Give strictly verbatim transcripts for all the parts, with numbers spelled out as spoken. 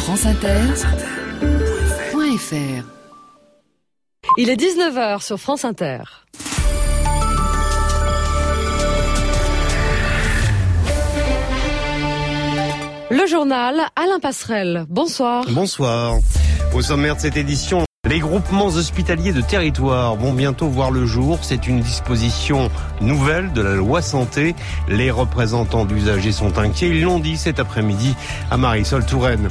France Inter point F R. Il est dix-neuf heures sur France Inter. Le journal, Alain Passerelle. Bonsoir. Bonsoir. Au sommaire de cette édition, les groupements hospitaliers de territoire vont bientôt voir le jour. C'est une disposition nouvelle de la loi santé. Les représentants d'usagers sont inquiets. Ils l'ont dit cet après-midi à Marisol Touraine.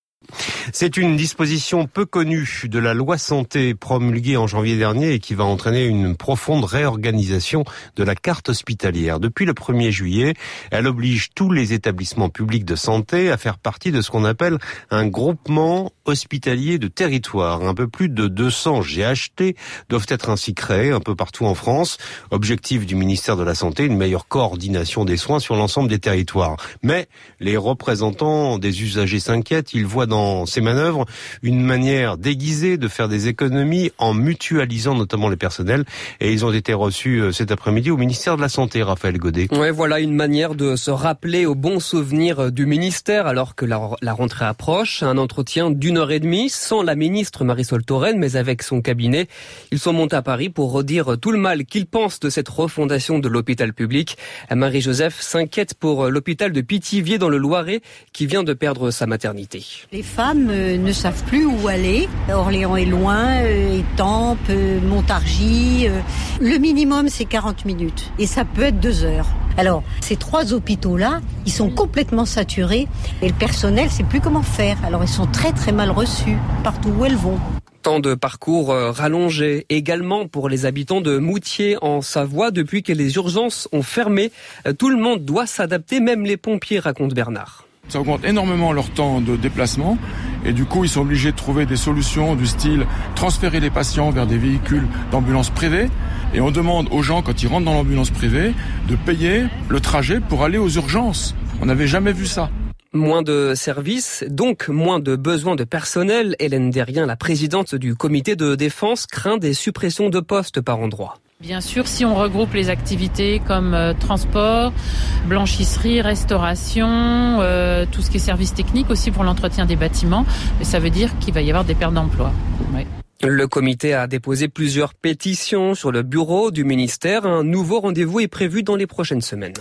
C'est une disposition peu connue de la loi santé promulguée en janvier dernier et qui va entraîner une profonde réorganisation de la carte hospitalière. Depuis le premier juillet, elle oblige tous les établissements publics de santé à faire partie de ce qu'on appelle un groupement hospitalier de territoire. Un peu plus de deux cents G H T doivent être ainsi créés un peu partout en France. Objectif du ministère de la Santé, une meilleure coordination des soins sur l'ensemble des territoires. Mais les représentants des usagers s'inquiètent. Ils voient dans ces manœuvres une manière déguisée de faire des économies en mutualisant notamment les personnels. Et ils ont été reçus cet après-midi au ministère de la Santé, Raphaël Godet. Ouais, voilà une manière de se rappeler aux bons souvenirs du ministère alors que la, la rentrée approche. Un entretien d'une heure et demie sans la ministre Marisol Touraine, mais avec son cabinet. Ils sont montés à Paris pour redire tout le mal qu'ils pensent de cette refondation de l'hôpital public. Marie-Joseph s'inquiète pour l'hôpital de Pithiviers dans le Loiret qui vient de perdre sa maternité. Les femmes euh, ne savent plus où aller. Orléans est loin, euh, Étampes, euh, Montargis. Euh, le minimum, c'est quarante minutes. Et ça peut être deux heures. Alors, ces trois hôpitaux-là, ils sont complètement saturés. Et le personnel sait plus comment faire. Alors, ils sont très très mal reçus partout où elles vont. Temps de parcours rallongé également pour les habitants de Moutier en Savoie depuis que les urgences ont fermé. Tout le monde doit s'adapter, même les pompiers, raconte Bernard. Ça augmente énormément leur temps de déplacement et du coup ils sont obligés de trouver des solutions du style transférer les patients vers des véhicules d'ambulance privée et on demande aux gens quand ils rentrent dans l'ambulance privée de payer le trajet pour aller aux urgences. On n'avait jamais vu ça. Moins de services, donc moins de besoins de personnel. Hélène Derrien, la présidente du comité de défense, craint des suppressions de postes par endroit. Bien sûr, si on regroupe les activités comme euh, transport, blanchisserie, restauration, euh, tout ce qui est service technique aussi pour l'entretien des bâtiments, mais ça veut dire qu'il va y avoir des pertes d'emploi. Ouais. Le comité a déposé plusieurs pétitions sur le bureau du ministère. Un nouveau rendez-vous est prévu dans les prochaines semaines.